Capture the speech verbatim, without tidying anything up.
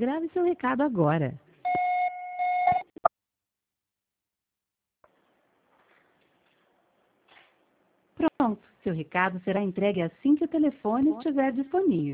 Grave seu recado agora. Pronto, seu recado será entregue assim que o telefone estiver disponível.